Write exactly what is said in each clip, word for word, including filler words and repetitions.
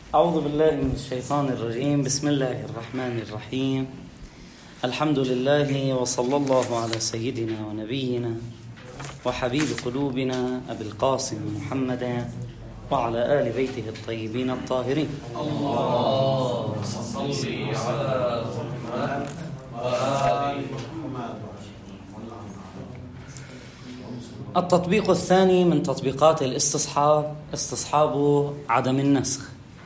أعوذ بالله من الشيطان الرجيم. بسم الله الرحمن الرحيم. الحمد لله وصلى الله على سيدنا ونبينا وحبيب قلوبنا أبي القاسم محمد وعلى آل بيته الطيبين الطاهرين. اللهم صل على محمد وآل محمد. التطبيق الثاني من تطبيقات الاستصحاب استصحاب عدم النسخ.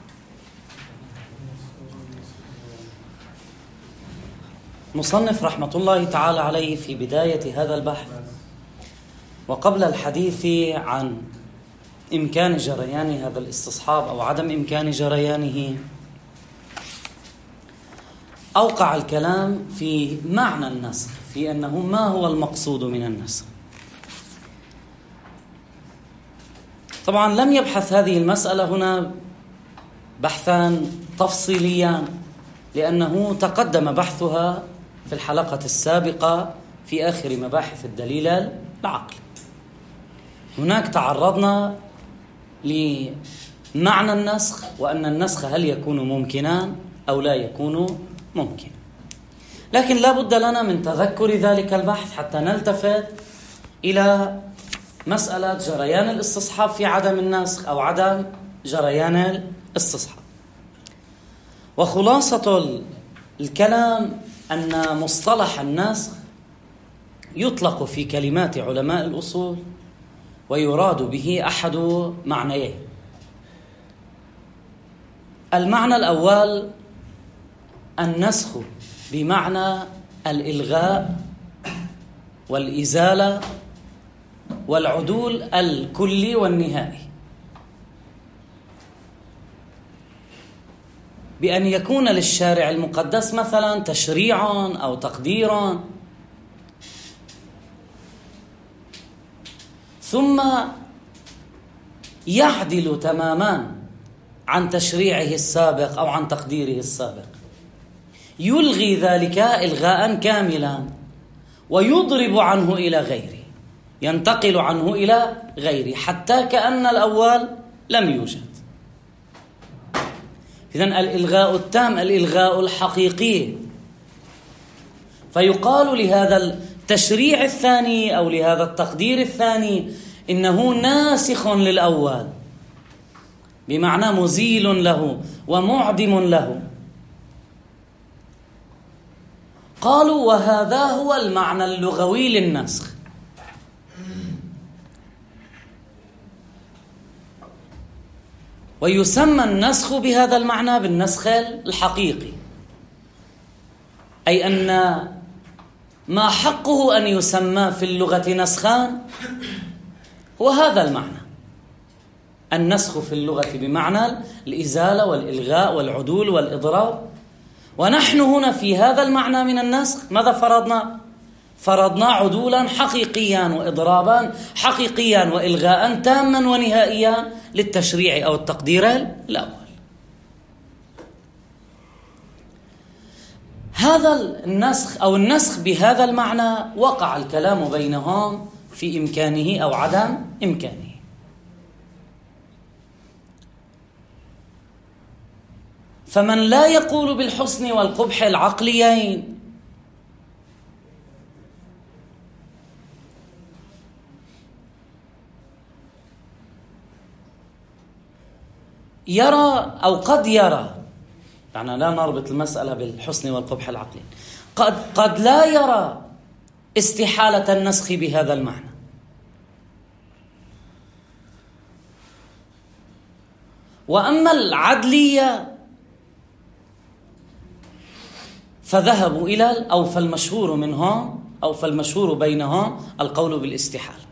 مصنف رحمة الله تعالى عليه في بداية هذا البحث وقبل الحديث عن إمكان جريان هذا الاستصحاب أو عدم إمكان جريانه أوقع الكلام في معنى النسخ، في أنه ما هو المقصود من النسخ. طبعا لم يبحث هذه المسألة هنا بحثان تفصيليان، لأنه تقدم بحثها في الحلقة السابقة في آخر مباحث الدليل العقلي. هناك تعرضنا لمعنى النسخ وأن النسخ هل يكون ممكنا أو لا يكون ممكن، لكن لا بد لنا من تذكر ذلك البحث حتى نلتفت إلى مسألة جريان الاستصحاب في عدم النسخ أو عدم جريان الاستصحاب. وخلاصة الكلام أن مصطلح النسخ يطلق في كلمات علماء الأصول ويراد به أحد معنيين. المعنى الأول النسخ بمعنى الإلغاء والإزالة والعدول الكلي والنهائي، بأن يكون للشارع المقدس مثلا تشريعا أو تقديرا ثم يعدل تماما عن تشريعه السابق أو عن تقديره السابق، يلغي ذلك إلغاء كاملا ويضرب عنه إلى غيره، ينتقل عنه إلى غيره حتى كأن الأول لم يوجد. إذن الإلغاء التام، الإلغاء الحقيقي. فيقال لهذا التشريع الثاني أو لهذا التقدير الثاني إنه ناسخ للأول، بمعنى مزيل له ومعدم له. قالوا وهذا هو المعنى اللغوي للنسخ. ويسمى النسخ بهذا المعنى بالنسخ الحقيقي، أي أن ما حقه أن يسمى في اللغة نسخان هو هذا المعنى. النسخ في اللغة بمعنى الإزالة والإلغاء والعدول والإضراب، ونحن هنا في هذا المعنى من النسخ ماذا فرضنا؟ فرضنا عدولا حقيقيا وإضرابا حقيقيا وإلغاء تاما ونهائيا للتشريع أو التقدير الأول. هذا النسخ أو النسخ بهذا المعنى وقع الكلام بينهم في إمكانه أو عدم إمكانه. فمن لا يقول بالحسن والقبح العقليين يرى أو قد يرى، يعني لا نربط المسألة بالحسن والقبح العقلي، قد قد لا يرى استحالة النسخ بهذا المعنى، وأما العدلية فذهبوا إلى أو فالمشهور منهم أو فالمشهور بينهم القول بالاستحالة.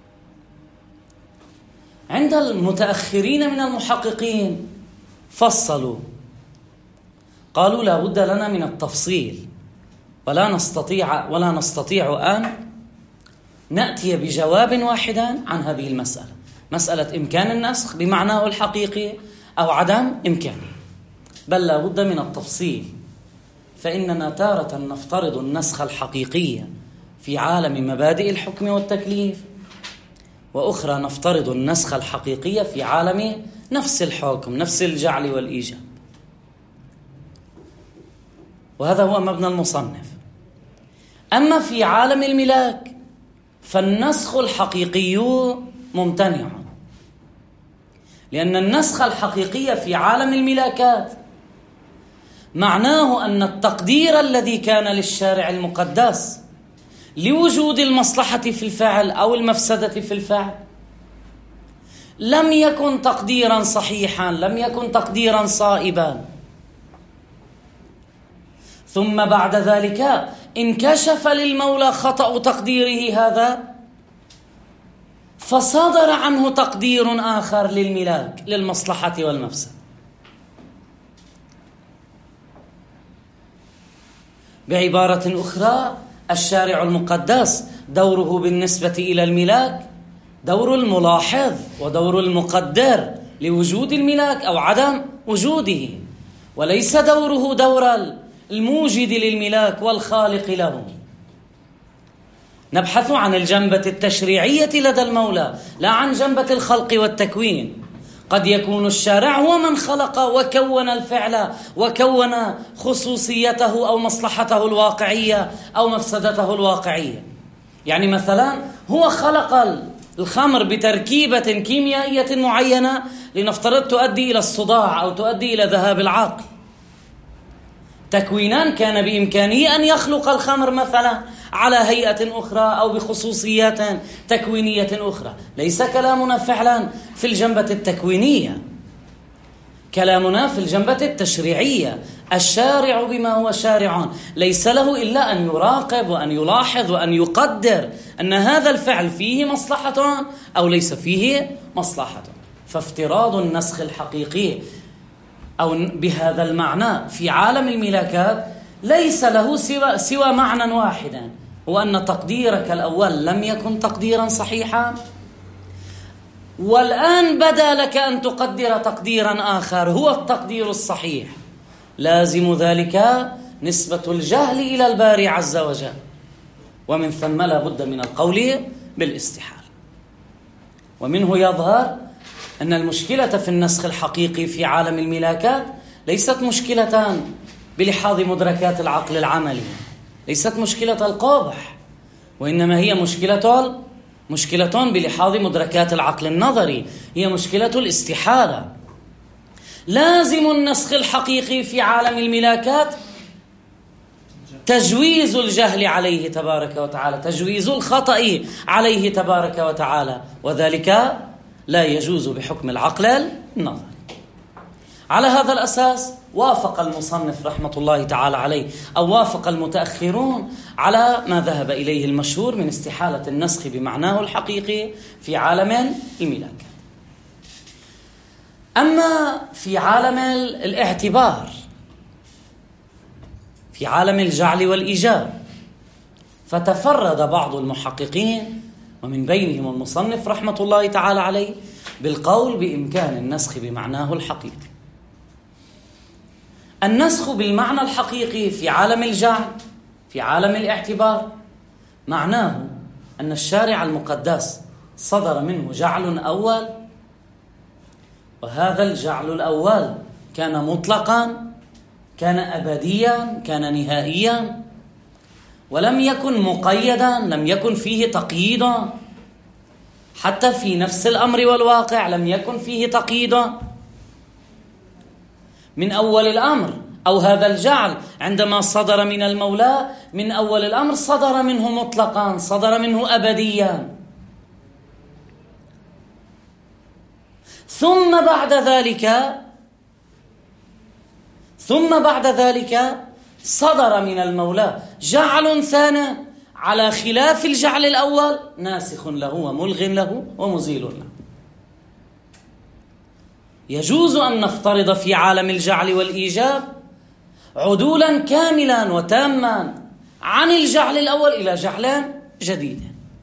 عند المتأخرين من المحققين فصلوا، قالوا لا بد لنا من التفصيل، ولا نستطيع ولا نستطيع أن نأتي بجواب واحد عن هذه المسألة، مسألة إمكان النسخ بمعناه الحقيقي أو عدم إمكانه، بل لا بد من التفصيل. فإننا تارة نفترض النسخ الحقيقي في عالم مبادئ الحكم والتكليف، وأخرى نفترض النسخ الحقيقي في عالم نفس الحكم، نفس الجعل والإيجاب. وهذا هو مبنى المصنف. أما في عالم الملاك فالنسخ الحقيقي ممتنع، لأن النسخ الحقيقي في عالم الملاكات معناه أن التقدير الذي كان للشارع المقدس لوجود المصلحة في الفعل أو المفسدة في الفعل لم يكن تقديرا صحيحا، لم يكن تقديرا صائبا. ثم بعد ذلك انكشف للمولى خطأ تقديره هذا، فصدر عنه تقدير آخر للملاك للمصلحة والمفسدة. بعبارة أخرى، الشارع المقدس دوره بالنسبة إلى الملاك دور الملاحظ ودور المقدر لوجود الملاك أو عدم وجوده، وليس دوره دور الموجد للملاك والخالق له. نبحث عن الجنبة التشريعية لدى المولى، لا عن جنبة الخلق والتكوين. قد يكون الشارع هو من خلق وكون الفعل وكون خصوصيته أو مصلحته الواقعية أو مفسدته الواقعية. يعني مثلا هو خلق الخمر بتركيبة كيميائية معينة لنفترض تؤدي إلى الصداع أو تؤدي إلى ذهاب العقل. تكوينان كان بإمكانه أن يخلق الخمر مثلا على هيئة أخرى أو بخصوصيات تكوينية أخرى. ليس كلامنا فعلا في الجنبة التكوينية، كلامنا في الجنبة التشريعية. الشارع بما هو شارع ليس له إلا أن يراقب وأن يلاحظ وأن يقدر أن هذا الفعل فيه مصلحة أو ليس فيه مصلحة. فافتراض النسخ الحقيقي أو بهذا المعنى في عالم الملاكات ليس له سوى, سوى معنى واحدا، هو أن تقديرك الأول لم يكن تقديرا صحيحا، والآن بدا لك أن تقدر تقديرا آخر هو التقدير الصحيح. لازم ذلك نسبة الجهل إلى الباري عز وجل، ومن ثم لا بد من القول بالاستحالة. ومنه يظهر أن المشكلة في النسخ الحقيقي في عالم الملاكات ليست مشكلة بلحاظ مدركات العقل العملي، ليست مشكلة القابح، وإنما هي مشكلة مشكلة بلحاظ مدركات العقل النظري، هي مشكلة الاستحالة. لازم النسخ الحقيقي في عالم الملاكات تجويز الجهل عليه تبارك وتعالى، تجويز الخطأ عليه تبارك وتعالى، وذلك لا يجوز بحكم العقل النظري. على هذا الأساس وافق المصنف رحمة الله تعالى عليه أو وافق المتأخرون على ما ذهب إليه المشهور من استحالة النسخ بمعناه الحقيقي في عالم الملاك. أما في عالم الاعتبار، في عالم الجعل والإيجاب، فتفرد بعض المحققين ومن بينهم المصنف رحمة الله تعالى عليه بالقول بإمكان النسخ بمعناه الحقيقي. النسخ بالمعنى الحقيقي في عالم الجعل في عالم الاعتبار معناه أن الشارع المقدس صدر منه جعل أول، وهذا الجعل الأول كان مطلقا، كان أبديا، كان نهائيا، ولم يكن مقيدا، لم يكن فيه تقييدا، حتى في نفس الأمر والواقع لم يكن فيه تقييدا من أول الأمر. أو هذا الجعل عندما صدر من المولى من أول الأمر صدر منه مطلقا، صدر منه أبديا، ثم بعد ذلك ثم بعد ذلك صدر من المولى جعل ثاني على خلاف الجعل الأول، ناسخ له وملغ له ومزيل له. يجوز أن نفترض في عالم الجعل والإيجاب عدولا كاملا وتاما عن الجعل الأول إلى جعل جديد.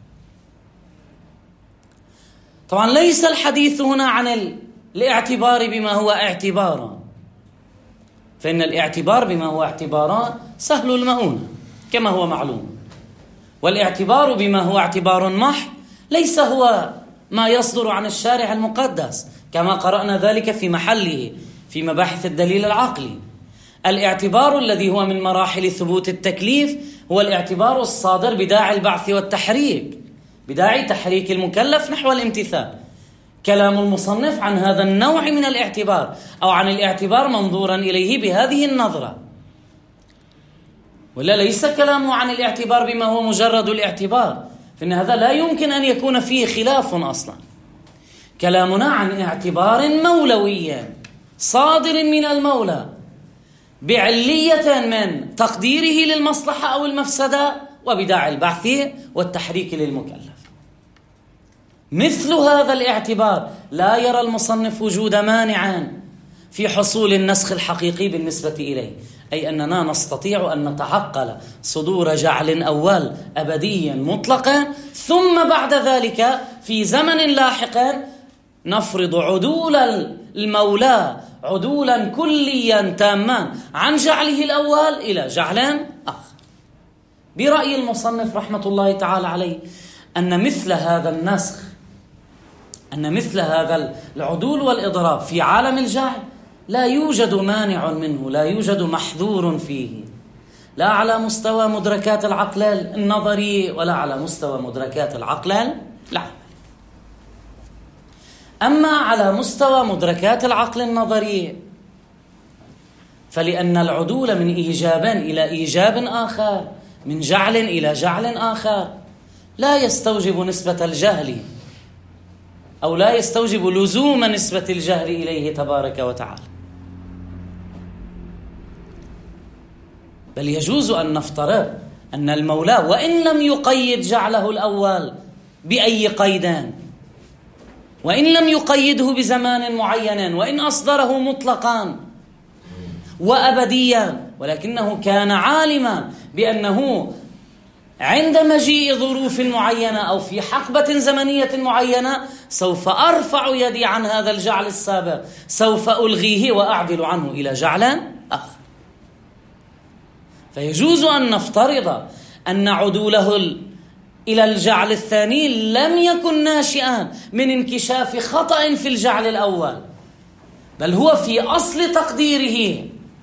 طبعا ليس الحديث هنا عن الاعتبار بما هو اعتبارا، فإن الاعتبار بما هو اعتباران سهل المؤونة كما هو معلوم، والاعتبار بما هو اعتبار محض ليس هو ما يصدر عن الشارع المقدس، كما قرأنا ذلك في محله في مباحث الدليل العقلي. الاعتبار الذي هو من مراحل ثبوت التكليف هو الاعتبار الصادر بداعي البعث والتحريك، بداعي تحريك المكلف نحو الامتثال. كلام المصنف عن هذا النوع من الاعتبار، أو عن الاعتبار منظورا إليه بهذه النظرة، ولا ليس كلامه عن الاعتبار بما هو مجرد الاعتبار، فإن هذا لا يمكن أن يكون فيه خلاف أصلا. كلامنا عن اعتبار مولوي صادر من المولى بعلية من تقديره للمصلحة أو المفسدة وبداعي البعث والتحريك للمكلف. مثل هذا الاعتبار لا يرى المصنف وجود مانع في حصول النسخ الحقيقي بالنسبة إليه، أي أننا نستطيع أن نتعقل صدور جعل أول أبديا مطلقا، ثم بعد ذلك في زمن لاحق نفرض عدول المولى عدولا كليا تاما عن جعله الأول إلى جعل آخر. برأي المصنف رحمة الله تعالى عليه أن مثل هذا النسخ، أن مثل هذا العدول والإضراب في عالم الجعل لا يوجد مانع منه، لا يوجد محذور فيه، لا على مستوى مدركات العقل النظري ولا على مستوى مدركات العقل العملي. أما على مستوى مدركات العقل النظري فلأن العدول من إيجاب إلى إيجاب آخر، من جعل إلى جعل آخر، لا يستوجب نسبة الجهل أو لا يستوجب لزوم نسبة الجهل إليه تبارك وتعالى، بل يجوز أن نفترض أن المولى وإن لم يقيد جعله الأول بأي قيدان، وإن لم يقيده بزمان معين، وإن أصدره مطلقا وأبديا، ولكنه كان عالما بأنه عند مجيء ظروف معينة أو في حقبة زمنية معينة سوف أرفع يدي عن هذا الجعل السابق، سوف ألغيه وأعدل عنه إلى جعل آخر. فيجوز أن نفترض أن عدوله إلى الجعل الثاني لم يكن ناشئا من انكشاف خطأ في الجعل الأول، بل هو في أصل تقديره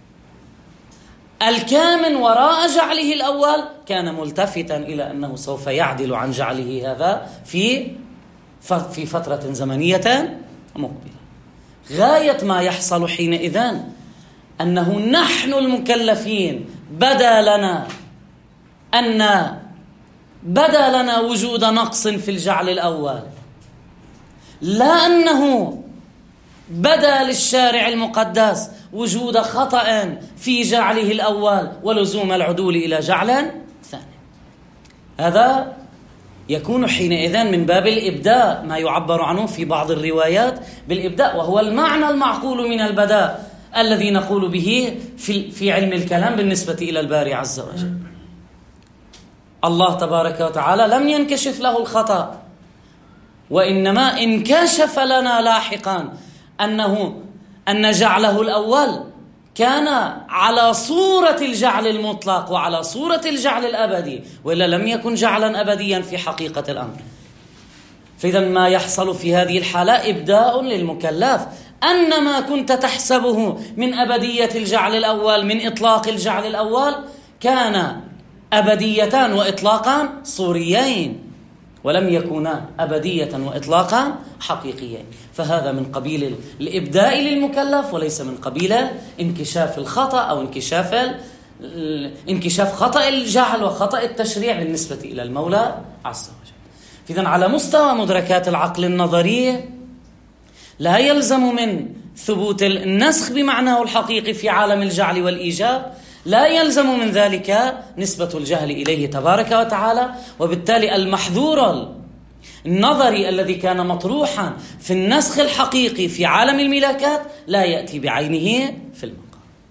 الكامن وراء جعله الأول كان ملتفتا إلى أنه سوف يعدل عن جعله هذا في في فترة زمنية مقبلة. غاية ما يحصل حينئذ أنه نحن المكلفين بدا لنا أن بدا لنا وجود نقص في الجعل الأول، لا أنه بدا للشارع المقدس وجود خطأ في جعله الأول ولزوم العدول إلى جعل ثاني. هذا يكون حينئذ من باب الإبداء، ما يعبر عنه في بعض الروايات بالإبداء، وهو المعنى المعقول من البداء الذي نقول به في في علم الكلام بالنسبة إلى الباري عز وجل. الله تبارك وتعالى لم ينكشف له الخطأ، وإنما انكشف لنا لاحقا أنه أن جعله الأول كان على صورة الجعل المطلق وعلى صورة الجعل الأبدي، وإلا لم يكن جعلا أبديا في حقيقة الأمر. فإذا ما يحصل في هذه الحالة إبداء للمكلف أن ما كنت تحسبه من أبدية الجعل الأول، من إطلاق الجعل الأول، كان أبديتان وإطلاقا صوريين، ولم يكونا أبدية وإطلاقا حقيقيين. فهذا من قبيل الإبداء للمكلف وليس من قبيل انكشاف الخطأ أو انكشاف انكشاف خطأ الجعل وخطأ التشريع بالنسبة إلى المولى عز وجل. فإذن على مستوى مدركات العقل النظري لا يلزم من ثبوت النسخ بمعناه الحقيقي في عالم الجعل والإيجاب، لا يلزم من ذلك نسبة الجهل إليه تبارك وتعالى، وبالتالي المحذور النظري الذي كان مطروحا في النسخ الحقيقي في عالم الملاكات لا يأتي بعينه في المقام.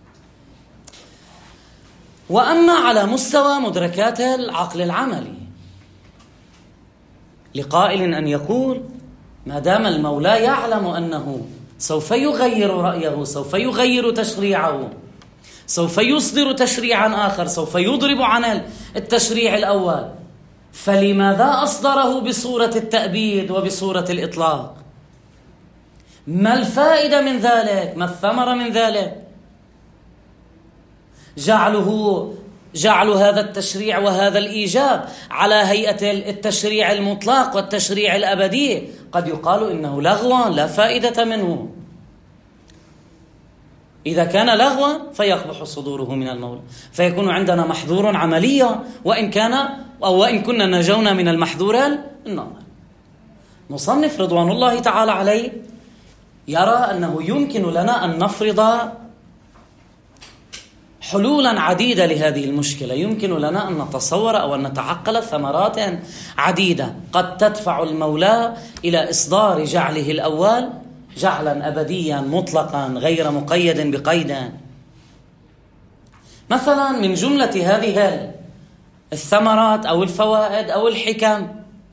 وأما على مستوى مدركات العقل العملي، لقائل أن يقول ما دام المولى يعلم أنه سوف يغير رأيه، سوف يغير تشريعه، سوف يصدر تشريعا آخر، سوف يضرب عن التشريع الأول، فلماذا أصدره بصورة التأبيد وبصورة الإطلاق؟ ما الفائدة من ذلك؟ ما الثمرة من ذلك؟ جعله جعل هذا التشريع وهذا الإيجاب على هيئة التشريع المطلق والتشريع الأبدي قد يقال إنه لغو لا فائدة منه. إذا كان لغوا فيقبح صدوره من المولى، فيكون عندنا محظور عمليا وإن كان أو وإن كنا نجونا من المحظور النظر. مصنف رضوان الله تعالى عليه يرى أنه يمكن لنا أن نفرض حلولا عديدة لهذه المشكلة، يمكن لنا أن نتصور أو أن نتعقل ثمرات عديدة قد تدفع المولى إلى إصدار جعله الأول جعلا أبديا مطلقا غير مقيد بقيد. مثلا من جملة هذه الثمرات أو الفوائد أو الحكم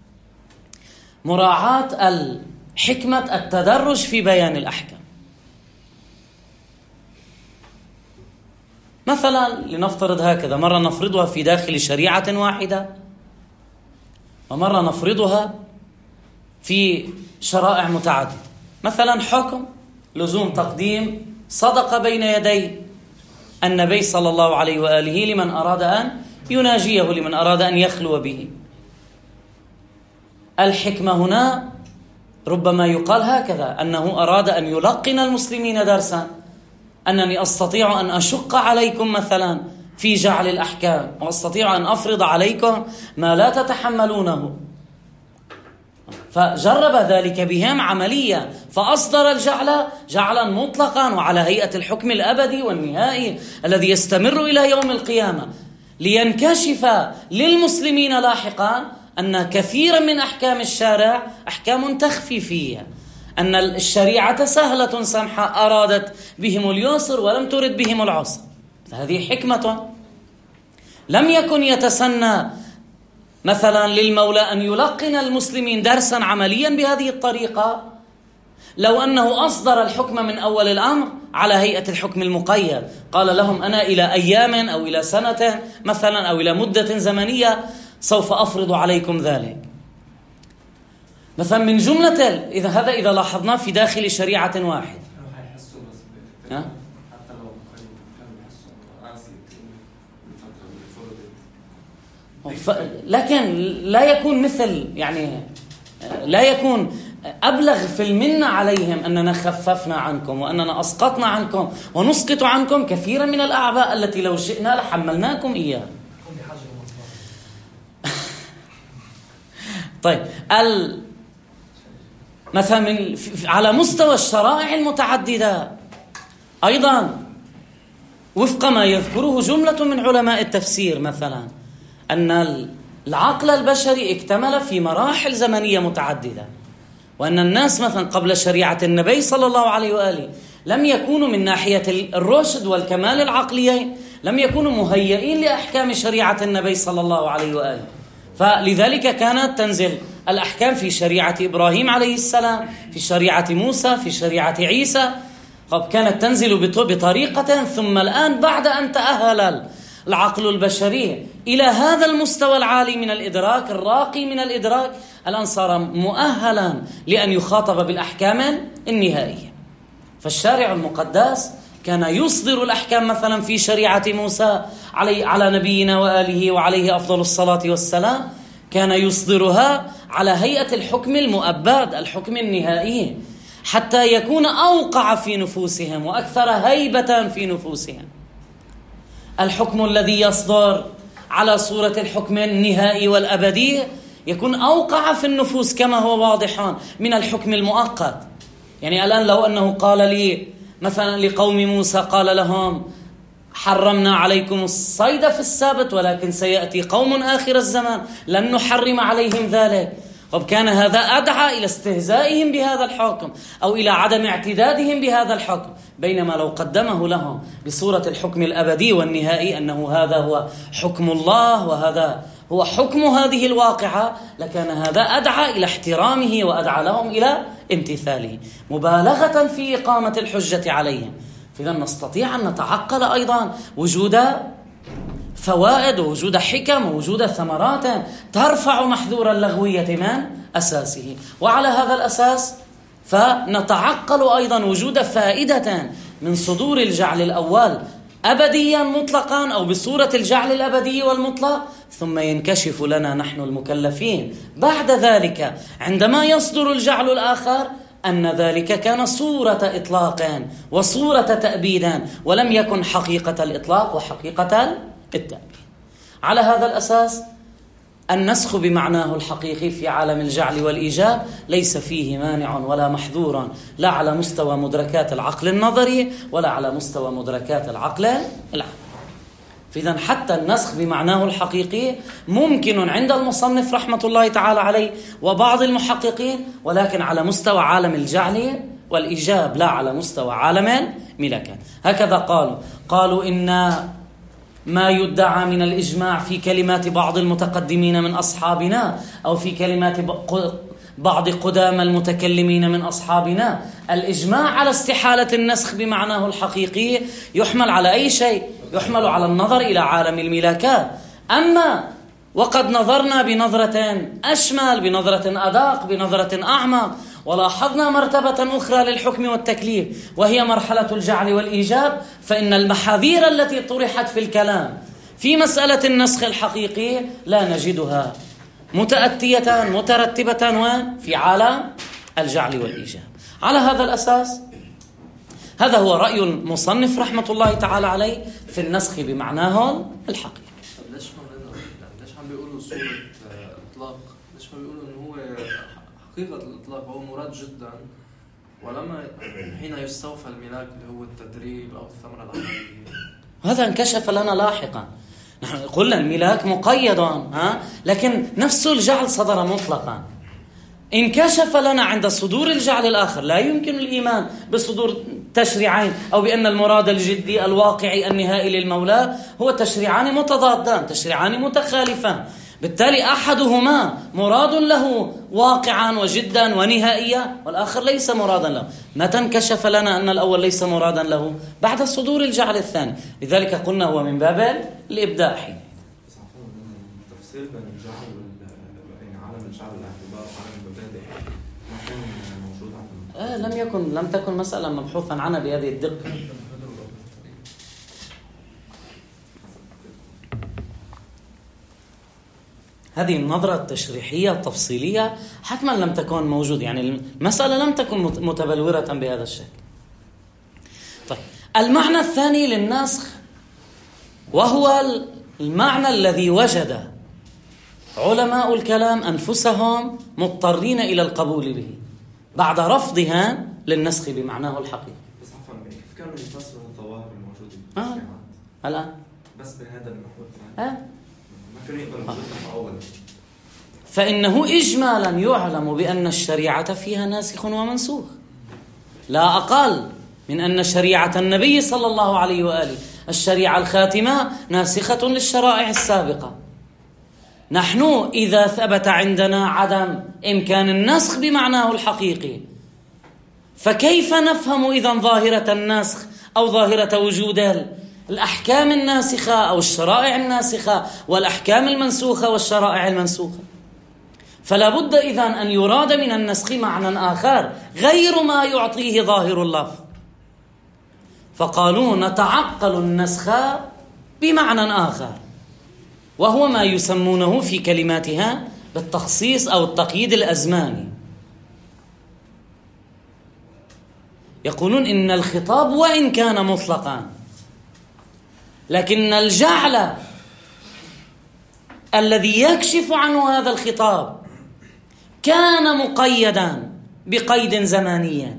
مراعاة الحكمة التدرج في بيان الأحكام. مثلا لنفترض هكذا، مرة نفرضها في داخل شريعة واحدة ومرة نفرضها في شرائع متعددة. مثلا حكم لزوم تقديم صدقة بين يدي النبي صلى الله عليه وآله لمن أراد أن يناجيه، لمن أراد أن يخلو به. الحكمة هنا ربما يقال هكذا، أنه أراد أن يلقن المسلمين درسا، أنني أستطيع أن أشق عليكم مثلا في جعل الأحكام، وأستطيع أن أفرض عليكم ما لا تتحملونه. فجرب ذلك بهم عملية، فأصدر الجعل جعلا مطلقا وعلى هيئة الحكم الأبدي والنهائي الذي يستمر إلى يوم القيامة، لينكشف للمسلمين لاحقا أن كثيرا من أحكام الشارع أحكام تخفيفية، أن الشريعة سهلة سمحة أرادت بهم اليسر ولم ترد بهم العسر. هذه حكمة. لم يكن يتسنى مثلا للمولى أن يلقن المسلمين درسا عمليا بهذه الطريقة لو أنه أصدر الحكم من أول الأمر على هيئة الحكم المقيد، قال لهم أنا إلى أيام أو إلى سنة مثلا أو إلى مدة زمنية سوف أفرض عليكم ذلك. مثلا من جملة إذا هذا إذا لاحظنا في داخل شريعة واحد، لكن لا يكون مثل يعني لا يكون أبلغ في المنة عليهم أننا خففنا عنكم وأننا أسقطنا عنكم ونسقط عنكم كثيرا من الأعباء التي لو شئنا لحملناكم إياها. طيب ال مثلا من على مستوى الشرائع المتعددة أيضا وفق ما يذكره جملة من علماء التفسير، مثلا أن العقل البشري اكتمل في مراحل زمنية متعددة، وأن الناس مثلا قبل شريعة النبي صلى الله عليه وآله لم يكونوا من ناحية الرشد والكمال العقليين لم يكونوا مهيئين لأحكام شريعة النبي صلى الله عليه وآله، فلذلك كانت تنزل الأحكام في شريعة إبراهيم عليه السلام، في شريعة موسى، في شريعة عيسى، كانت تنزل بطريقة. ثم الآن بعد أن تأهل العقل البشري إلى هذا المستوى العالي من الإدراك الراقي من الإدراك، الآن صار مؤهلا لأن يخاطب بالأحكام النهائية. فالشارع المقدس كان يصدر الأحكام مثلا في شريعة موسى علي على نبينا وآله وعليه أفضل الصلاة والسلام، كان يصدرها على هيئة الحكم المؤبد، الحكم النهائي، حتى يكون أوقع في نفوسهم وأكثر هيبة في نفوسهم. الحكم الذي يصدر على صورة الحكم النهائي والأبدي يكون أوقع في النفوس كما هو واضح من الحكم المؤقت. يعني الآن لو أنه قال لي مثلا لقوم موسى قال لهم حرمنا عليكم الصيد في السبت ولكن سيأتي قوم آخر الزمان لن نحرم عليهم ذلك، طب كان هذا أدعى إلى استهزائهم بهذا الحكم أو إلى عدم اعتدادهم بهذا الحكم، بينما لو قدمه لهم بصورة الحكم الأبدي والنهائي أنه هذا هو حكم الله وهذا هو حكم هذه الواقعة، لكان هذا أدعى إلى احترامه وأدعى لهم إلى امتثاله مبالغة في إقامة الحجة عليهم. فإذا نستطيع أن نتعقل أيضا وجود فوائد ووجود حكم ووجود ثمرات ترفع محذور اللغوية من أساسه. وعلى هذا الأساس فنتعقل أيضا وجود فائدة من صدور الجعل الأول أبديا مطلقا أو بصورة الجعل الأبدي والمطلق، ثم ينكشف لنا نحن المكلفين بعد ذلك عندما يصدر الجعل الآخر أن ذلك كان صورة إطلاق وصورة تأبيد ولم يكن حقيقة الإطلاق وحقيقة التأبيد. على هذا الأساس النسخ بمعناه الحقيقي في عالم الجعل والإيجاب ليس فيه مانع ولا محذور، لا على مستوى مدركات العقل النظري ولا على مستوى مدركات العقل العام. فإذا حتى النسخ بمعناه الحقيقي ممكن عند المصنف رحمة الله تعالى عليه وبعض المحققين، ولكن على مستوى عالم الجعل والإيجاب لا على مستوى عالم الملكات. هكذا قالوا قالوا إن ما يدعى من الإجماع في كلمات بعض المتقدمين من أصحابنا أو في كلمات بعض قدام المتكلمين من أصحابنا، الإجماع على استحالة النسخ بمعناه الحقيقي يحمل على أي شيء؟ يحمل على النظر إلى عالم الملاكات. أما وقد نظرنا بنظرة أشمل، بنظرة أدق، بنظرة أعمق، ولاحظنا مرتبة أخرى للحكم والتكليف وهي مرحلة الجعل والإيجاب، فإن المحاذير التي طرحت في الكلام في مسألة النسخ الحقيقي لا نجدها متأتية مترتبة وفي عالم الجعل والإيجاب. على هذا الأساس هذا هو رأي المصنف رحمة الله تعالى عليه في النسخ بمعناه الحقيقي. ليش ما ليش عم بيقولوا صورة إطلاق؟ ليش ما بيقولوا إنه هو حقيقة الإطلاق هو مراد جدا، ولما حين يستوفى الملاك اللي هو التدريب أو الثمرة العملية هذا انكشف لنا لاحقا. نحن قلنا الملاك مقيد ها، لكن نفس الجعل صدر مطلقا. انكشف لنا عند صدور الجعل الآخر لا يمكن الإيمان بصدور تشريعين أو بأن المراد الجدي الواقعي النهائي للمولى هو تشريعان متضادان، تشريعان متخالفان، بالتالي أحدهما مراد له واقعا وجدا ونهائيا والآخر ليس مرادا له. متى انكشف لنا أن الأول ليس مرادا له؟ بعد صدور الجعل الثاني، لذلك قلنا هو من باب الإبداع. تفسير بين الجعل وبين عالم الجعل والاعتبار وعالم المبادئ ما كان موجود آه لم يكن لم تكن مسألة مبحوثا عنها بهذه الدقة. هذه النظرة التشريحية التفصيلية حتما لم تكن موجودة، يعني المسألة لم تكن متبلورة بهذا الشكل. طيب المعنى الثاني للنسخ وهو المعنى الذي وجد علماء الكلام أنفسهم مضطرين إلى القبول به بعد رفضها للنسخ بمعناه الحقيقي. بس عفوا كيف كانوا يفسروا الظواهر الموجودة آه. الآن بس بهذا المحور آه. ما كانوا يقبلوا وجودنا أولا. فإنه إجمالا يعلم بأن الشريعة فيها ناسخ ومنسوخ، لا أقل من أن شريعة النبي صلى الله عليه وآله الشريعة الخاتمة ناسخة للشرائع السابقة. نحن إذا ثبت عندنا عدم إمكان النسخ بمعناه الحقيقي، فكيف نفهم إذن ظاهرة النسخ أو ظاهرة وجود الأحكام الناسخة أو الشرائع الناسخة والأحكام المنسوخة والشرائع المنسوخة؟ فلا بد إذن أن يراد من النسخ معنى آخر غير ما يعطيه ظاهر اللفظ، فقالوا نتعقل النسخ بمعنى آخر وهو ما يسمونه في كلماتها بالتخصيص أو التقييد الأزماني. يقولون إن الخطاب وإن كان مطلقا لكن الجعل الذي يكشف عنه هذا الخطاب كان مقيدا بقيد زماني،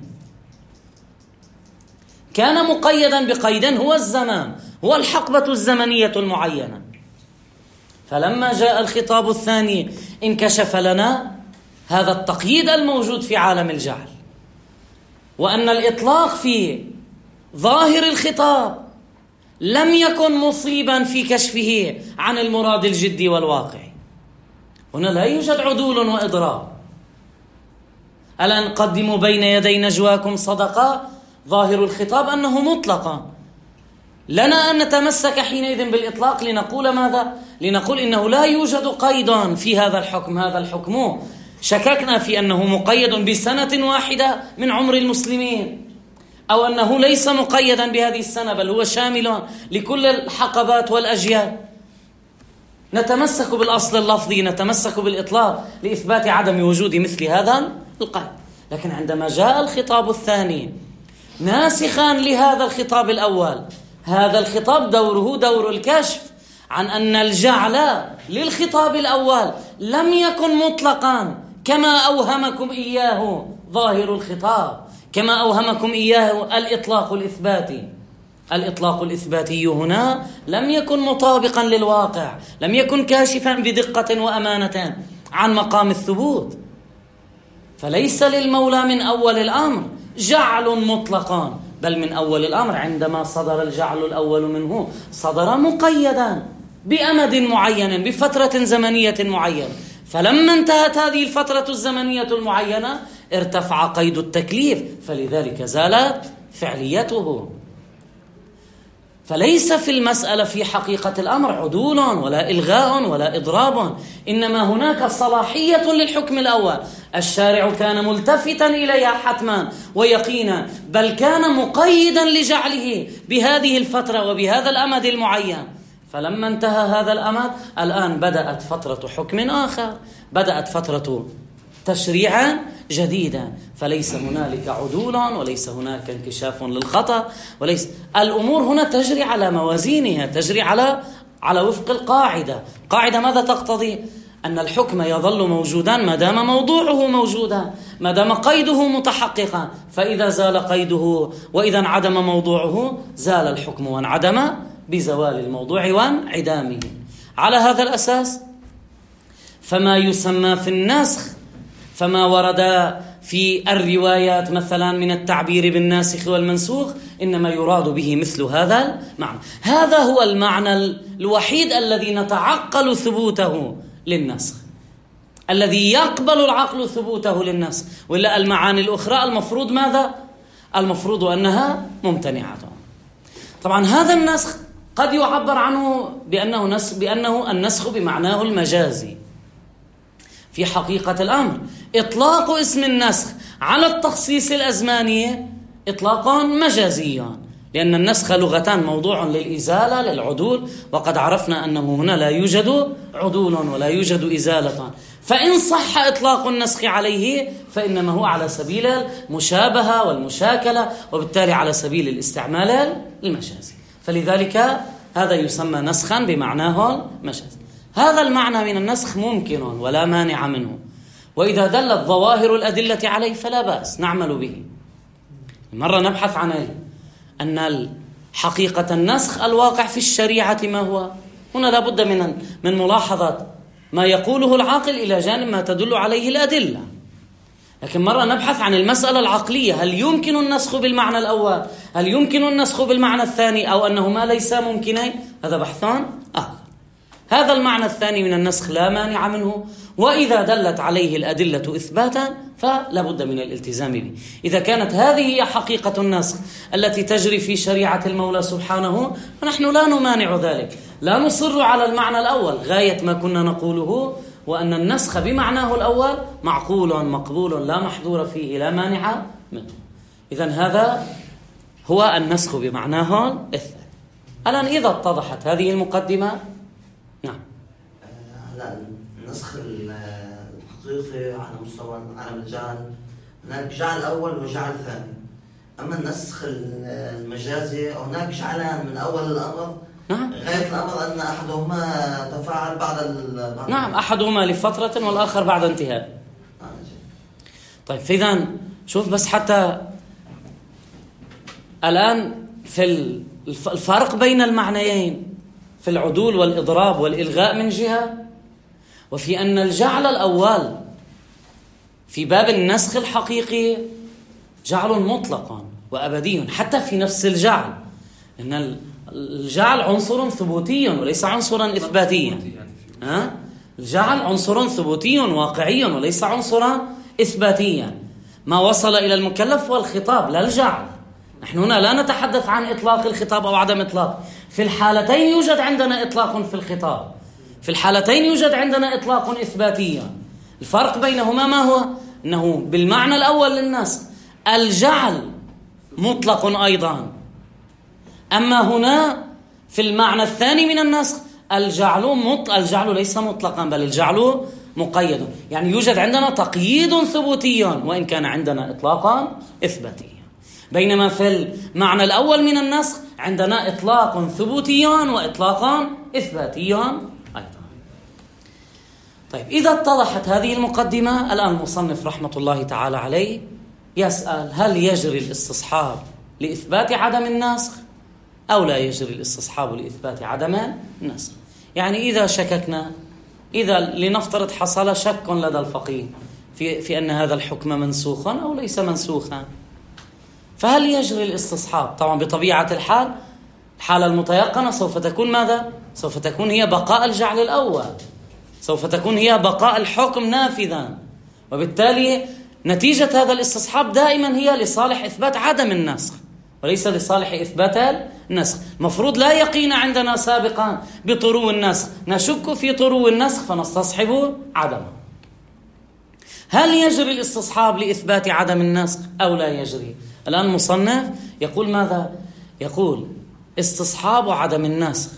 كان مقيدا بقيد هو الزمان، هو الحقبة الزمنية المعينة. فلما جاء الخطاب الثاني انكشف لنا هذا التقييد الموجود في عالم الجعل، وأن الإطلاق في ظاهر الخطاب لم يكن مصيبا في كشفه عن المراد الجدي والواقعي. هنا لا يوجد عدول وإضراب. ألا نقدم بين يدي نجواكم صدقة، ظاهر الخطاب أنه مطلقا، لنا أن نتمسك حينئذ بالإطلاق لنقول ماذا؟ لنقول إنه لا يوجد قيد في هذا الحكم، هذا الحكم شككنا في أنه مقيد بسنة واحدة من عمر المسلمين، أو أنه ليس مقيدا بهذه السنة بل هو شامل لكل الحقبات والأجيال، نتمسك بالأصل اللفظي، نتمسك بالإطلاق لإثبات عدم وجود مثل هذا القيد. لكن عندما جاء الخطاب الثاني ناسخا لهذا الخطاب الأول، هذا الخطاب دوره دور الكشف عن أن الجعل للخطاب الأول لم يكن مطلقا كما أوهمكم إياه ظاهر الخطاب، كما أوهمكم إياه الإطلاق الإثباتي. الإطلاق الإثباتي هنا لم يكن مطابقا للواقع، لم يكن كاشفا بدقة وأمانة عن مقام الثبوت. فليس للمولى من أول الأمر جعل مطلقا، بل من أول الأمر عندما صدر الجعل الأول منه صدر مقيدا بأمد معين بفترة زمنية معينة، فلما انتهت هذه الفترة الزمنية المعينة ارتفع قيد التكليف، فلذلك زالت فعليته. فليس في المسألة في حقيقة الأمر عدول ولا إلغاء ولا إضراب، إنما هناك صلاحية للحكم الأول الشارع كان ملتفتا إليها حتما ويقينا، بل كان مقيدا لجعله بهذه الفترة وبهذا الأمد المعين. فلما انتهى هذا الأمد الآن بدأت فترة حكم آخر، بدأت فترة تشريعا جديدا، فليس هنالك عدول وليس هناك انكشاف للخطأ، وليس الأمور هنا تجري على موازينها، تجري على على وفق القاعدة. قاعدة ماذا تقتضي؟ أن الحكم يظل موجودا ما دام موضوعه موجودا، ما دام قيده متحققا، فإذا زال قيده وإذا انعدم موضوعه زال الحكم وانعدم بزوال الموضوع وانعدامه. على هذا الأساس فما يسمى في النسخ، فما ورد في الروايات مثلا من التعبير بالناسخ والمنسوخ إنما يراد به مثل هذا المعنى. هذا هو المعنى الوحيد الذي نتعقل ثبوته للنسخ، الذي يقبل العقل ثبوته للنسخ، ولا المعاني الأخرى المفروض ماذا؟ المفروض أنها ممتنعة. طبعا هذا النسخ قد يعبر عنه بأنه, نسخ بأنه النسخ بمعناه المجازي. في حقيقة الأمر إطلاق اسم النسخ على التخصيص الأزماني إطلاق مجازي، لأن النسخ لغة موضوع للإزالة للعدول، وقد عرفنا أنه هنا لا يوجد عدول ولا يوجد إزالة، فإن صح إطلاق النسخ عليه فإنما هو على سبيل المشابهة والمشاكلة، وبالتالي على سبيل الاستعمال المجازي، فلذلك هذا يسمى نسخا بمعناه المجازي. هذا المعنى من النسخ ممكن ولا مانع منه، وإذا دلت ظواهر الأدلة عليه فلا بأس نعمل به. مرة نبحث عن أيه؟ أن حقيقة النسخ الواقع في الشريعة ما هو. هنا لابد من من ملاحظة ما يقوله العاقل إلى جانب ما تدل عليه الأدلة. لكن مرة نبحث عن المسألة العقلية، هل يمكن النسخ بالمعنى الأول؟ هل يمكن النسخ بالمعنى الثاني؟ أو أنهما ليسا ممكنين؟ هذا بحث آخر. هذا المعنى الثاني من النسخ لا مانع منه، وإذا دلت عليه الأدلة إثباتا فلا بد من الالتزام به. إذا كانت هذه هي حقيقة النسخ التي تجري في شريعة المولى سبحانه فنحن لا نمانع ذلك، لا نصر على المعنى الأول غاية ما كنا نقوله، وأن النسخ بمعناه الأول معقول مقبول لا محظور فيه لا مانع منه. إذن هذا هو النسخ بمعناه الثاني. الآن إذا اتضحت هذه المقدمة، نعم. هلا النسخ الحقيقي على مستوى عالم الجعل هناك جعل أول وجعل ثاني، أما النسخ المجازي هناك جعلان من أول الأمر نعم. غاية الأمر أن أحدهما تفاعل بعد ال نعم، أحدهما لفترة والآخر بعد انتهاء. طيب فإذا شوف بس حتى الآن في الفرق بين المعنيين في العدول والإضراب والإلغاء من جهة، وفي أن الجعل الأول في باب النسخ الحقيقي جعل مطلق وأبدي حتى في نفس الجعل، إن الجعل عنصر ثبوتي وليس عنصرا إثباتيا. ها؟ الجعل عنصر ثبوتي واقعي وليس عنصرا إثباتيا. ما وصل إلى المكلف والخطاب لا الجعل. نحن هنا لا نتحدث عن إطلاق الخطاب أو عدم إطلاق، في الحالتين يوجد عندنا إطلاق في الخطاب، في الحالتين يوجد عندنا إطلاق إثباتي. الفرق بينهما ما هو؟ أنه بالمعنى الأول للنسخ الجعل مطلق أيضا، أما هنا في المعنى الثاني من النسخ الجعل مط... الجعل ليس مطلقا بل الجعل مقيد، يعني يوجد عندنا تقييد ثبوتي وإن كان عندنا إطلاقا إثباتي، بينما في المعنى الأول من النسخ عندنا إطلاق ثبوتي وإطلاقا إثباتي أيضا. طيب إذا اتضحت هذه المقدمة، الآن المصنف رحمة الله تعالى عليه يسأل هل يجري الاستصحاب لإثبات عدم النسخ أو لا يجري الاستصحاب لإثبات عدم النسخ؟ يعني إذا شككنا، إذا لنفترض حصل شك لدى الفقيه في, في أن هذا الحكم منسوخا أو ليس منسوخا، فهل يجري الاستصحاب؟ طبعا بطبيعة الحال الحالة المتيقنة سوف تكون ماذا؟ سوف تكون هي بقاء الجعل الأول، سوف تكون هي بقاء الحكم نافذا، وبالتالي نتيجة هذا الاستصحاب دائما هي لصالح إثبات عدم النسخ وليس لصالح إثبات النسخ. مفروض لا يقين عندنا سابقا بطرو النسخ، نشك في طرو النسخ فنستصحب عدمه. هل يجري الاستصحاب لإثبات عدم النسخ أو لا يجري؟ الآن المصنف يقول ماذا؟ يقول استصحاب عدم النسخ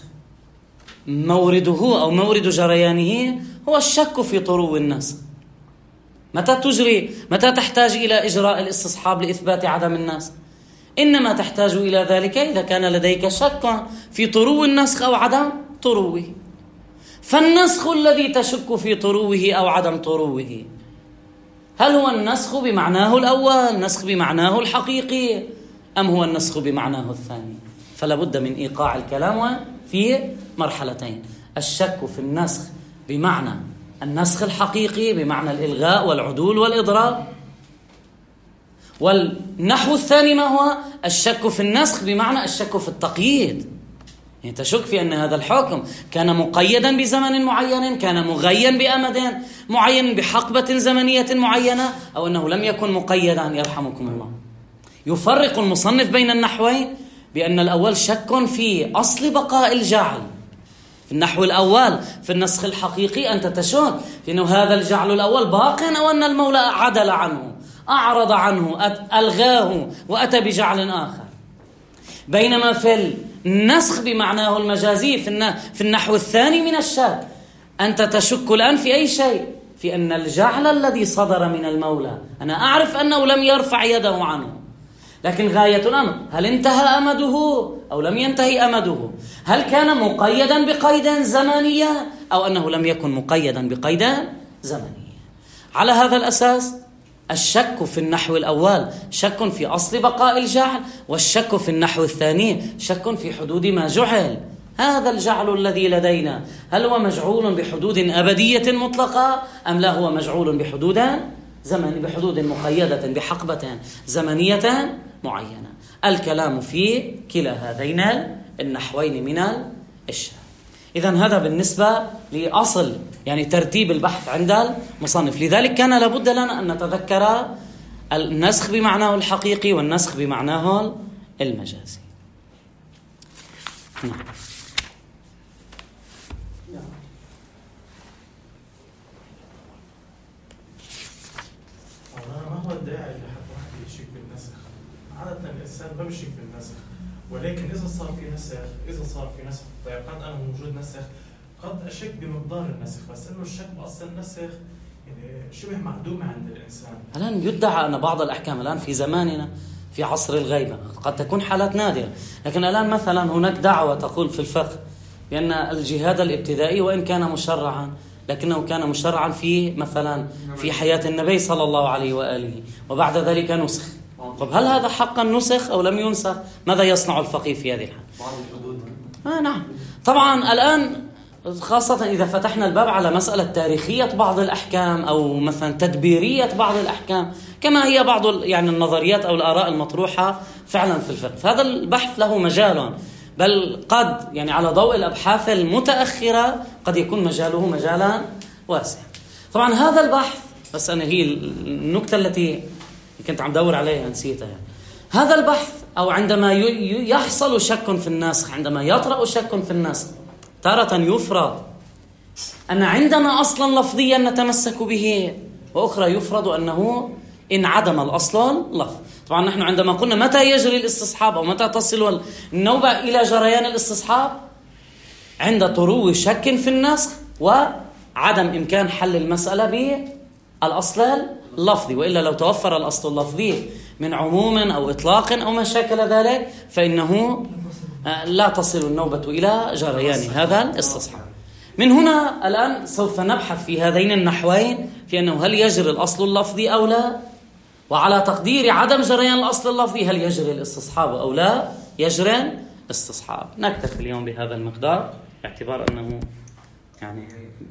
مورده أو مورد جريانه هو الشك في طرو النسخ. متى تجري متى تحتاج إلى إجراء الاستصحاب لإثبات عدم النسخ؟ إنما تحتاج إلى ذلك إذا كان لديك شك في طرو النسخ أو عدم طروه. فالنسخ الذي تشك في طروه أو عدم طروه هل هو النسخ بمعناه الأول، نسخ بمعناه الحقيقي، أم هو النسخ بمعناه الثاني؟ فلا بد من إيقاع الكلام في مرحلتين: الشك في النسخ بمعنى النسخ الحقيقي بمعنى الإلغاء والعدول والإضراب، والنحو الثاني ما هو؟ الشك في النسخ بمعنى الشك في التقييد، يعني تشك في أن هذا الحكم كان مقيدا بزمن معين، كان مغيا بأمد معين، بحقبة زمنية معينة، أو أنه لم يكن مقيدا. يرحمكم الله. يفرق المصنف بين النحوين بأن الأول شك في أصل بقاء الجعل. في النحو الأول في النسخ الحقيقي أنت تشك في أنه هذا الجعل الأول باق أو أن المولى عدل عنه، أعرض عنه، ألغاه وأتى بجعل آخر. بينما في النسخ بمعناه المجازي في النحو الثاني من الشك أنت تشك الآن في أي شيء؟ في أن الجعل الذي صدر من المولى أنا أعرف أنه لم يرفع يده عنه، لكن غاية الأمر هل انتهى أمده أو لم ينتهي أمده؟ هل كان مقيدا بقيدا زمنيا أو أنه لم يكن مقيدا بقيدا زمنيا؟ على هذا الأساس الشك في النحو الأول شك في أصل بقاء الجعل، والشك في النحو الثاني شك في حدود ما جعل. هذا الجعل الذي لدينا هل هو مجعول بحدود أبدية مطلقة أم لا هو مجعول بحدود زمن بحدود مقيدة بحقبة زمنية معينة؟ الكلام في كلا هذين النحوين من الشك. إذن هذا بالنسبة لأصل يعني ترتيب البحث عند المصنف. لذلك كان لابد لنا أن نتذكر النسخ بمعناه الحقيقي والنسخ بمعناه المجازي. نعم. ما هو الداعي لحد واحد يشك بالنسخ؟ عادة الإنسان ما بيشك بالنسخ، ولكن إذا صار في نسخ إذا صار في نسخ طيب قد أنا موجود نسخ، قد أشك بمقدار النسخ، بس إنه الشك بأصل النسخ يعني شبه معدومة عند الإنسان. الآن يدعى أن بعض الأحكام الآن في زماننا في عصر الغيبة قد تكون حالات نادرة، لكن الآن مثلا هناك دعوة تقول في الفقه بأن الجهاد الابتدائي وإن كان مشرعا لكنه كان مشرعا في مثلا في حياة النبي صلى الله عليه وآله وبعد ذلك نسخ. طب هل هذا حقا نسخ أو لم ينسخ؟ ماذا يصنع الفقيه في هذه الحالة؟ بعض الحدود آه نعم طبعا. الآن خاصة إذا فتحنا الباب على مسألة تاريخية بعض الأحكام أو مثلا تدبيرية بعض الأحكام كما هي بعض يعني النظريات أو الآراء المطروحة فعلا في الفقه، فهذا البحث له مجال، بل قد يعني على ضوء الأبحاث المتأخرة قد يكون مجاله مجالا واسعا. طبعا هذا البحث بس أنا هي النكتة التي كنت عم دور عليها نسيتها يعني. هذا البحث أو عندما يحصل شك في النسخ، عندما يطرأ شك في النسخ تارة يفرض أن عندنا أصلا لفظيا نتمسك به، وأخرى يفرض أنه إن عدم الأصل لفظ. طبعا نحن عندما قلنا متى يجري الاستصحاب أو متى تصل النوبة إلى جريان الاستصحاب، عند طرو شك في النسخ وعدم إمكان حل المسألة بالأصل اللفظي. وإلا لو توفر الأصل اللفظي من عموم أو إطلاق أو ما شاكل ذلك فإنه لا تصل النوبة إلى جريان هذا الاستصحاب. من هنا الآن سوف نبحث في هذين النحوين في أنه هل يجري الأصل اللفظي أو لا، وعلى تقدير عدم جريان الأصل اللفظي هل يجري الاستصحاب أو لا يجري استصحاب. نكتفي اليوم بهذا المقدار باعتبار أنه يعني